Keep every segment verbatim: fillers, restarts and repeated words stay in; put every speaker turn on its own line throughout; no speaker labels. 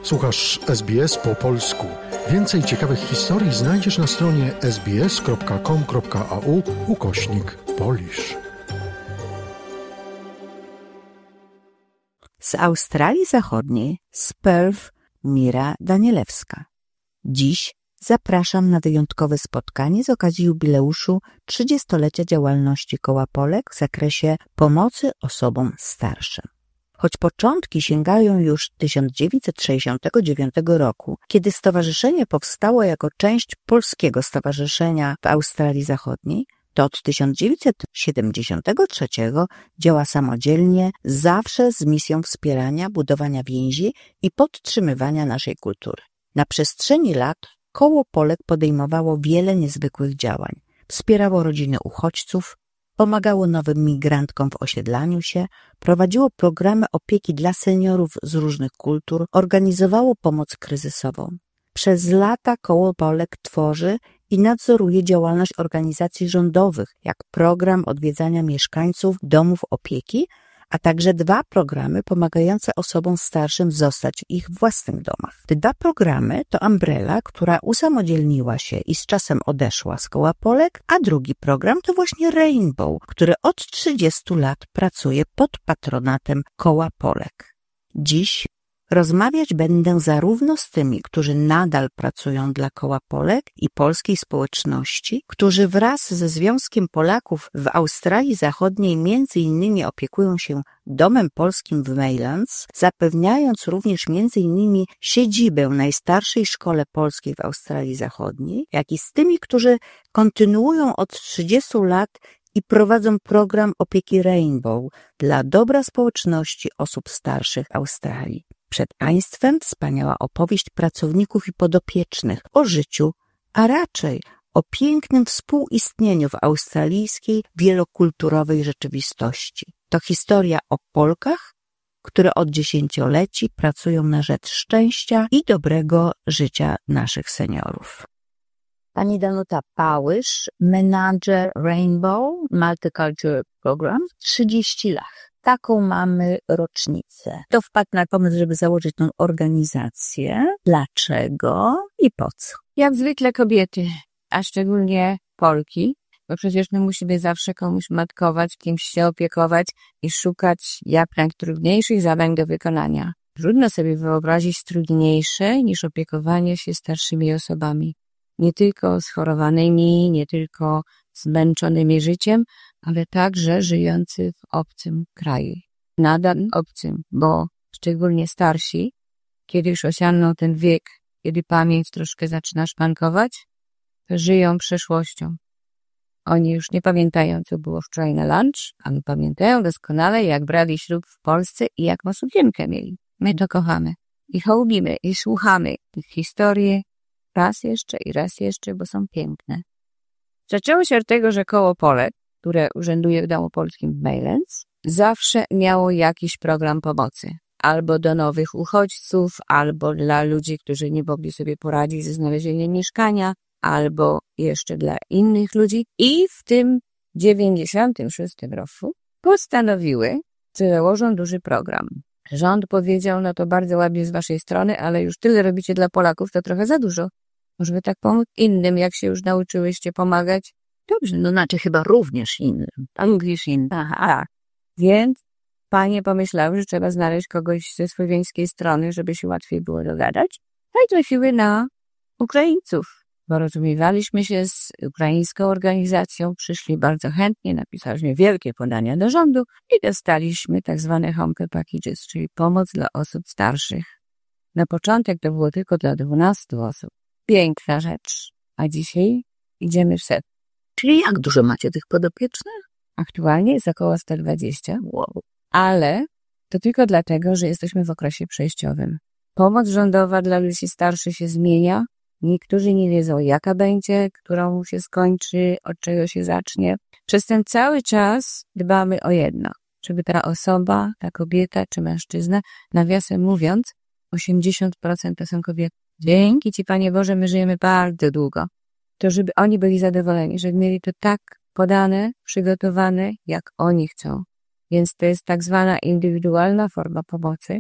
Słuchasz S B S po polsku. Więcej ciekawych historii znajdziesz na stronie sbs.com.au ukośnik Polish.
Z Australii Zachodniej, z Perth, Mira Danielewska. Dziś zapraszam na wyjątkowe spotkanie z okazji jubileuszu trzydziestolecia działalności Koła Polek w zakresie pomocy osobom starszym. Choć początki sięgają już tysiąc dziewięćset sześćdziesiątego dziewiątego roku, kiedy stowarzyszenie powstało jako część Polskiego Stowarzyszenia w Australii Zachodniej, to od tysiąc dziewięćset siedemdziesiątego trzeciego działa samodzielnie, zawsze z misją wspierania, budowania więzi i podtrzymywania naszej kultury. Na przestrzeni lat Koło Polek podejmowało wiele niezwykłych działań. Wspierało rodziny uchodźców, pomagało nowym migrantkom w osiedlaniu się, prowadziło programy opieki dla seniorów z różnych kultur, organizowało pomoc kryzysową. Przez lata Koło Polek tworzy i nadzoruje działalność organizacji rządowych, jak program odwiedzania mieszkańców domów opieki, a także dwa programy pomagające osobom starszym zostać w ich własnych domach. Te dwa programy to Umbrella, która usamodzielniła się i z czasem odeszła z Koła Polek, a drugi program to właśnie Rainbow, który od trzydziestu lat pracuje pod patronatem Koła Polek. Dziś rozmawiać będę zarówno z tymi, którzy nadal pracują dla Koła Polek i polskiej społeczności, którzy wraz ze Związkiem Polaków w Australii Zachodniej między innymi opiekują się Domem Polskim w Maylands, zapewniając również między innymi siedzibę najstarszej szkole polskiej w Australii Zachodniej, jak i z tymi, którzy kontynuują od trzydziestu lat i prowadzą program opieki Rainbow dla dobra społeczności osób starszych Australii. Przed Państwem wspaniała opowieść pracowników i podopiecznych o życiu, a raczej o pięknym współistnieniu w australijskiej, wielokulturowej rzeczywistości. To historia o Polkach, które od dziesięcioleci pracują na rzecz szczęścia i dobrego życia naszych seniorów. Pani Danuta Pałysz, menadżer Rainbow Multicultural Program, trzydzieści lat. Taką mamy rocznicę. To wpadł na pomysł, żeby założyć tą organizację. Dlaczego i po co?
Jak zwykle kobiety, a szczególnie Polki, bo przecież my musimy zawsze komuś matkować, kimś się opiekować i szukać jak najtrudniejszych zadań do wykonania. Trudno sobie wyobrazić trudniejsze niż opiekowanie się starszymi osobami. Nie tylko schorowanymi, nie tylko zmęczonymi życiem, ale także żyjący w obcym kraju. Nadal obcym, bo szczególnie starsi, kiedy już osiągną ten wiek, kiedy pamięć troszkę zaczyna szpankować, to żyją przeszłością. Oni już nie pamiętają, co było wczoraj na lunch, ale pamiętają doskonale, jak brali ślub w Polsce i jaką sukienkę mieli. My to kochamy i hołbimy i słuchamy tych historii raz jeszcze i raz jeszcze, bo są piękne. Zaczęło się od tego, że Koło Polek, które urzęduje w Domu Polskim w Maylands, zawsze miało jakiś program pomocy. Albo do nowych uchodźców, albo dla ludzi, którzy nie mogli sobie poradzić ze znalezieniem mieszkania, albo jeszcze dla innych ludzi. I w tym dziewięćdziesiątym szóstym roku postanowiły, że założą duży program. Rząd powiedział, no to bardzo ładnie z waszej strony, ale już tyle robicie dla Polaków, to trochę za dużo. Może by tak pomóc innym, jak się już nauczyłyście pomagać?
Dobrze, no znaczy chyba również innym.
Również innym. Aha. Więc panie pomyślały, że trzeba znaleźć kogoś ze słowiańskiej strony, żeby się łatwiej było dogadać. No i trafiły na Ukraińców. Porozumiewaliśmy się z ukraińską organizacją, przyszli bardzo chętnie, napisaliśmy wielkie podania do rządu i dostaliśmy tak zwane home care packages, czyli pomoc dla osób starszych. Na początek to było tylko dla dwunastu osób. Piękna rzecz. A dzisiaj idziemy w set.
Czyli jak dużo macie tych podopiecznych?
Aktualnie jest około sto dwadzieścia.
Wow.
Ale to tylko dlatego, że jesteśmy w okresie przejściowym. Pomoc rządowa dla ludzi starszych się zmienia. Niektórzy nie wiedzą, jaka będzie, którą się skończy, od czego się zacznie. Przez ten cały czas dbamy o jedno. Żeby ta osoba, ta kobieta czy mężczyzna, nawiasem mówiąc, osiemdziesiąt procent to są kobiety. Dzięki Ci, Panie Boże, my żyjemy bardzo długo. To żeby oni byli zadowoleni, żeby mieli to tak podane, przygotowane, jak oni chcą. Więc to jest tak zwana indywidualna forma pomocy,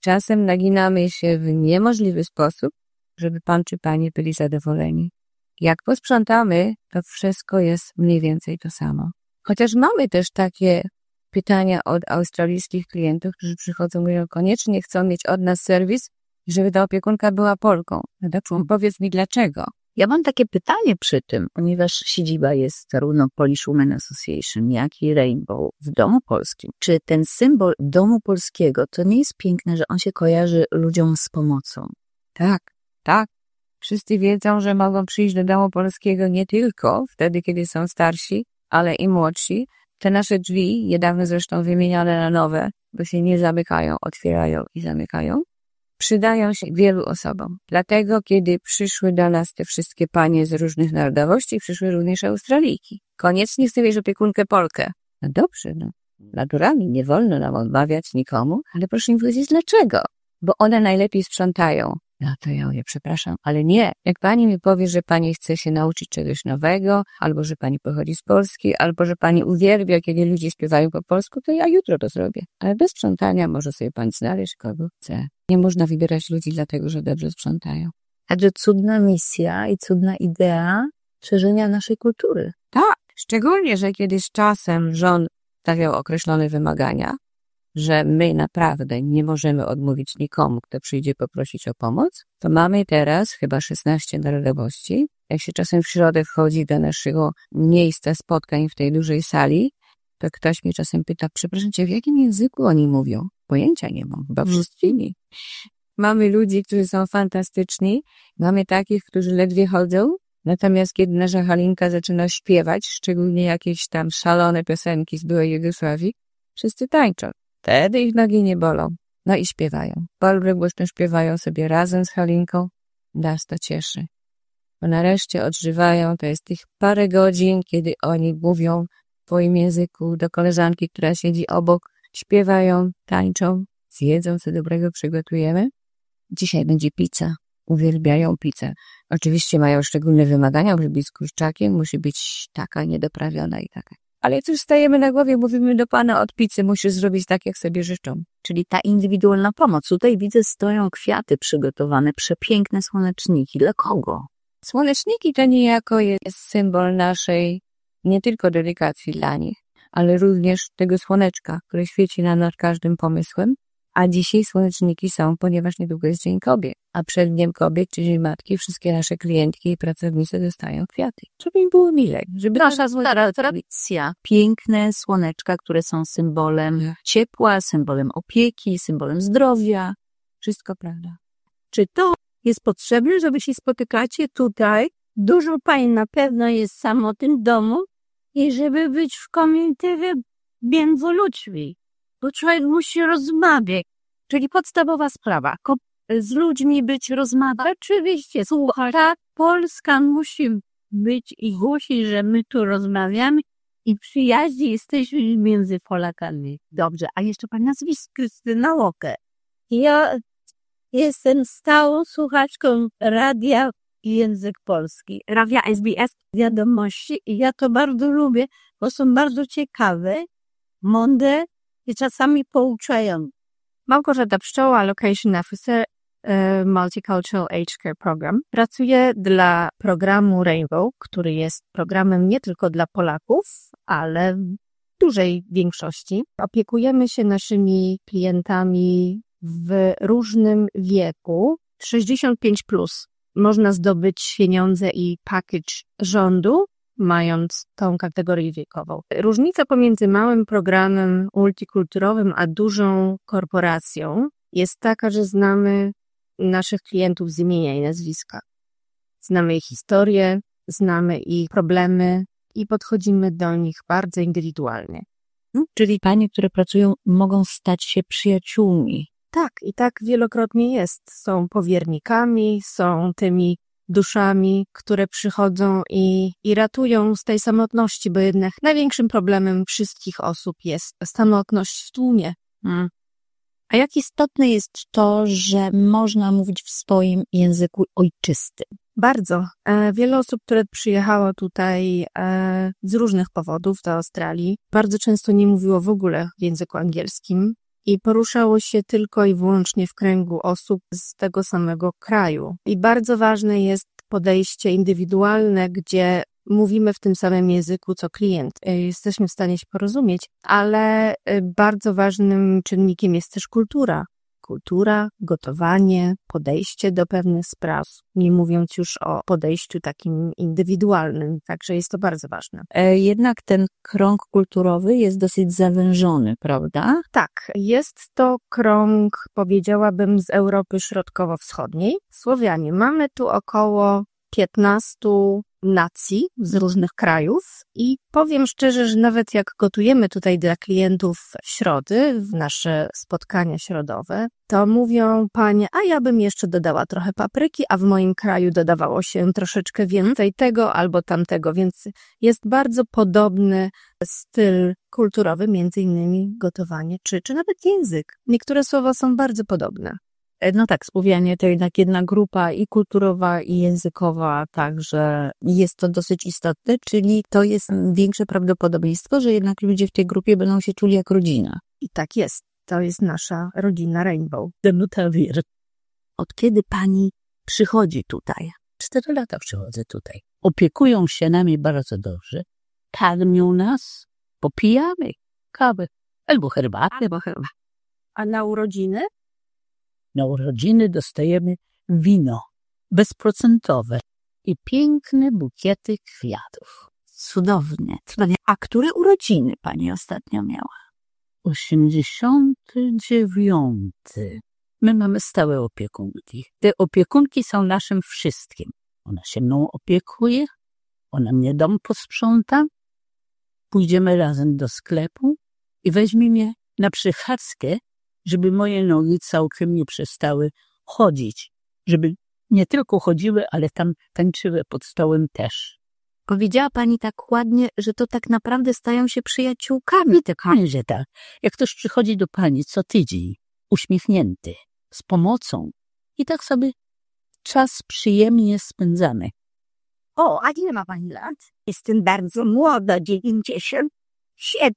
Czasem naginamy się w niemożliwy sposób, żeby pan czy panie byli zadowoleni. Jak posprzątamy, to wszystko jest mniej więcej to samo. Chociaż mamy też takie pytania od australijskich klientów, którzy przychodzą i mówią, koniecznie chcą mieć od nas serwis, żeby ta opiekunka była Polką. No dobrze, powiedz mi dlaczego.
Ja mam takie pytanie przy tym, ponieważ siedziba jest zarówno Polish Women Association, jak i Rainbow w Domu Polskim. Czy ten symbol Domu Polskiego to nie jest piękne, że on się kojarzy ludziom z pomocą?
Tak, tak. Wszyscy wiedzą, że mogą przyjść do Domu Polskiego nie tylko wtedy, kiedy są starsi, ale i młodsi. Te nasze drzwi, niedawno zresztą wymieniane na nowe, bo się nie zamykają, otwierają i zamykają, przydają się wielu osobom. Dlatego, kiedy przyszły do nas te wszystkie panie z różnych narodowości, przyszły również Australijki. Koniecznie chcę mieć opiekunkę Polkę. No dobrze, no. Naturalnie nie wolno nam odmawiać nikomu, ale proszę mi powiedzieć dlaczego. Bo one najlepiej sprzątają. No to ja mówię, przepraszam, ale nie. Jak pani mi powie, że pani chce się nauczyć czegoś nowego, albo że pani pochodzi z Polski, albo że pani uwielbia, kiedy ludzie śpiewają po polsku, to ja jutro to zrobię. Ale bez sprzątania może sobie pani znaleźć kogo chce. Nie można wybierać ludzi dlatego, że dobrze sprzątają.
A to cudna misja i cudna idea szerzenia naszej kultury.
Tak, szczególnie, że kiedy z czasem rząd stawiał określone wymagania, że my naprawdę nie możemy odmówić nikomu, kto przyjdzie poprosić o pomoc, to mamy teraz chyba szesnaście narodowości. Jak się czasem w środę wchodzi do naszego miejsca spotkań w tej dużej sali, to ktoś mnie czasem pyta, przepraszam cię, w jakim języku oni mówią? Pojęcia nie mam, chyba wszystkimi. Mamy ludzi, którzy są fantastyczni, mamy takich, którzy ledwie chodzą, natomiast kiedy nasza Halinka zaczyna śpiewać, szczególnie jakieś tam szalone piosenki z byłej Jugosławii, wszyscy tańczą. Wtedy ich nogi nie bolą. No i śpiewają. Bardzo głośno śpiewają sobie razem z Halinką. Nas to cieszy. Bo nareszcie odżywają, to jest tych parę godzin, kiedy oni mówią w swoim języku do koleżanki, która siedzi obok, śpiewają, tańczą, zjedzą, co dobrego przygotujemy. Dzisiaj będzie pizza. Uwielbiają pizzę. Oczywiście mają szczególne wymagania, musi być z kurczakiem, musi być taka niedoprawiona i taka. Ale jak już stajemy na głowie, mówimy do pana od pizzy, musisz zrobić tak, jak sobie życzą.
Czyli ta indywidualna pomoc. Tutaj widzę, stoją kwiaty przygotowane, przepiękne słoneczniki. Dla kogo?
Słoneczniki to niejako jest symbol naszej nie tylko dedykacji dla nich, ale również tego słoneczka, które świeci nam nad każdym pomysłem. A dzisiaj słoneczniki są, ponieważ niedługo jest Dzień Kobiet. A przed Dniem Kobiet, czyli Matki, wszystkie nasze klientki i pracownice dostają kwiaty. Żeby im było milej. Żeby
nasza stara tradycja. Piękne słoneczka, które są symbolem ja. ciepła, symbolem opieki, symbolem zdrowia.
Wszystko prawda.
Czy to jest potrzebne, żeby się spotykacie tutaj? Dużo pań na pewno jest w samotnym domu i żeby być w komunitywie między ludźmi. Bo człowiek musi rozmawiać, czyli podstawowa sprawa. Z ludźmi być, rozmawiać. Oczywiście, słuchaj, ta Polska musi być i głosić, że my tu rozmawiamy i przyjaźni jesteśmy między Polakami.
Dobrze, a jeszcze pani nazwisko?
Krystyna Łokę. Ja jestem stałą słuchaczką radia Język Polski, radia S B S Wiadomości i ja to bardzo lubię, bo są bardzo ciekawe, mądre i czasami pouczają.
Małgorzata Pszczoła, Location Officer uh, Multicultural Age Care Program. Pracuję dla programu Rainbow, który jest programem nie tylko dla Polaków, ale w dużej większości. Opiekujemy się naszymi klientami w różnym wieku. sześćdziesiąt pięć plus. Można zdobyć pieniądze i package rządu, mając tą kategorię wiekową. Różnica pomiędzy małym programem multikulturowym a dużą korporacją jest taka, że znamy naszych klientów z imienia i nazwiska. Znamy ich historię, znamy ich problemy i podchodzimy do nich bardzo indywidualnie.
Hmm? Czyli panie, które pracują, mogą stać się przyjaciółmi.
Tak, i tak wielokrotnie jest. Są powiernikami, są tymi duszami, które przychodzą i, i ratują z tej samotności, bo jednak największym problemem wszystkich osób jest samotność w tłumie.
Hmm. A jak istotne jest to, że można mówić w swoim języku ojczystym?
Bardzo. E, wiele osób, które przyjechało tutaj e, z różnych powodów do Australii, bardzo często nie mówiło w ogóle w języku angielskim. i poruszało się tylko i wyłącznie w kręgu osób z tego samego kraju. I bardzo ważne jest podejście indywidualne, gdzie mówimy w tym samym języku co klient. Jesteśmy w stanie się porozumieć, ale bardzo ważnym czynnikiem jest też kultura. Kultura, gotowanie, podejście do pewnych spraw, nie mówiąc już o podejściu takim indywidualnym, także jest to bardzo ważne.
Jednak ten krąg kulturowy jest dosyć zawężony, prawda?
Tak, jest to krąg, powiedziałabym, z Europy Środkowo-Wschodniej. Słowianie, mamy tu około piętnastu nacji z różnych krajów i powiem szczerze, że nawet jak gotujemy tutaj dla klientów w środy, w nasze spotkania środowe, to mówią panie, a ja bym jeszcze dodała trochę papryki, a w moim kraju dodawało się troszeczkę więcej tego albo tamtego, więc jest bardzo podobny styl kulturowy, między innymi gotowanie czy, czy nawet język. Niektóre słowa są bardzo podobne.
No tak, Słowianie to jednak jedna grupa i kulturowa, i językowa, także jest to dosyć istotne, czyli to jest większe prawdopodobieństwo, że jednak ludzie w tej grupie będą się czuli jak rodzina.
I tak jest. To jest nasza rodzina Rainbow.
Od kiedy pani przychodzi tutaj?
Cztery lata przychodzę tutaj. Opiekują się nami bardzo dobrze. Karmią nas, popijamy kawę albo herbatę.
Albo herbatę. A na urodziny?
Na urodziny dostajemy wino bezprocentowe i piękne bukiety kwiatów.
Cudownie, cudownie. A które urodziny pani ostatnio miała?
osiemdziesiąty dziewiąty. My mamy stałe opiekunki. Te opiekunki są naszym wszystkim. Ona się mną opiekuje, ona mnie dom posprząta, pójdziemy razem do sklepu i weźmie mnie na przechadzkę, żeby moje nogi całkiem nie przestały chodzić. Żeby nie tylko chodziły, ale tam tańczyły pod stołem też.
Powiedziała pani tak ładnie, że to tak naprawdę stają się przyjaciółkami.
Tak, pani, że tak. Jak ktoś przychodzi do pani co tydzień, uśmiechnięty, z pomocą i tak sobie czas przyjemnie spędzamy.
O, a ile ma pani lat? Jestem bardzo młoda, dziewięćdziesiąt siedem.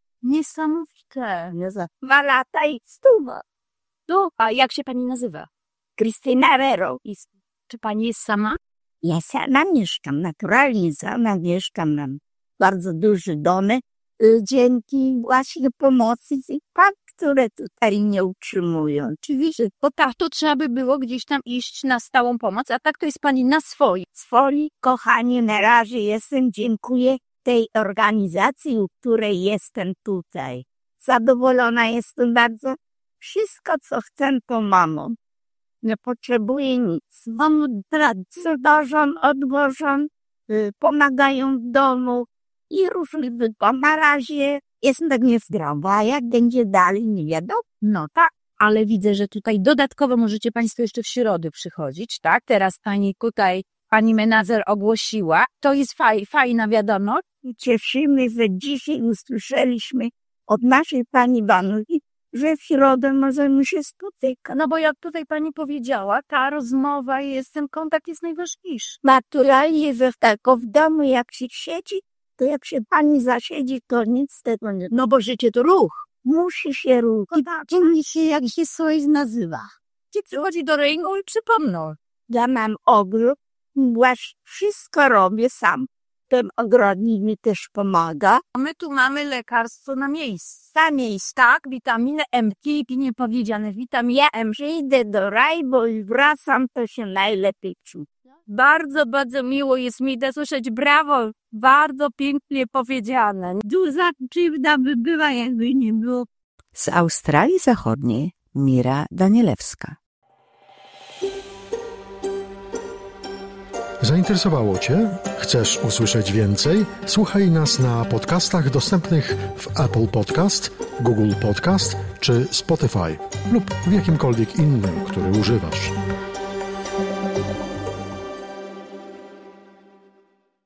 Niesamowite.
Dwa lata i stuwa.
No, a jak się pani nazywa?
Krystyna Rero.
I czy pani jest sama?
Ja sama mieszkam, naturalnie sama mieszkam. Mam bardzo duży domek. Dzięki właśnie pomocy tych pan, które tutaj mnie utrzymują.
Oczywiście, bo tak to trzeba by było gdzieś tam iść na stałą pomoc, a tak to jest pani na swoi.
Swoi, kochanie, na razie jestem, dziękuję tej organizacji, u której jestem tutaj. Zadowolona jestem bardzo. Wszystko, co chcę, to mamą. Nie potrzebuję nic. Mam pracę, dożą, odwożą, y, pomagają w domu i różnych wypadków. Na razie jestem tak niezdrowa, a jak będzie dalej, nie wiadomo.
No tak, ale widzę, że tutaj dodatkowo możecie państwo jeszcze w środę przychodzić, tak? Teraz pani tutaj, pani menadżer ogłosiła. To jest faj, fajna wiadomość.
Cieszymy, że dzisiaj usłyszeliśmy od naszej pani Danusi, że w środę możemy się spotykać.
No bo jak tutaj pani powiedziała, ta rozmowa jest, ten kontakt jest najważniejszy.
Naturalnie, że tylko w domu jak się siedzi, to jak się pani zasiedzi, to nic z tego nie...
No bo życie to ruch.
Musi się ruchać.
I się, jak się coś nazywa.
Ci przychodzi do Rainbow i przypomną.
Ja mam ogród, właśnie wszystko robię sam. Ten ogrodnik mi też pomaga.
A my tu mamy lekarstwo na miejscu. Na miejscu, tak? Witaminę M, i niepowiedziane witaminy M.
Przyjdę do Rainbow i wracam, to się najlepiej czuję.
Bardzo, bardzo miło jest mi to słyszeć. Brawo, bardzo pięknie powiedziane.
Duża krzywda by była, jakby nie było.
Z Australii Zachodniej Mira Danielewska.
Zainteresowało Cię? Chcesz usłyszeć więcej? Słuchaj nas na podcastach dostępnych w Apple Podcast, Google Podcast czy Spotify lub w jakimkolwiek innym, który używasz.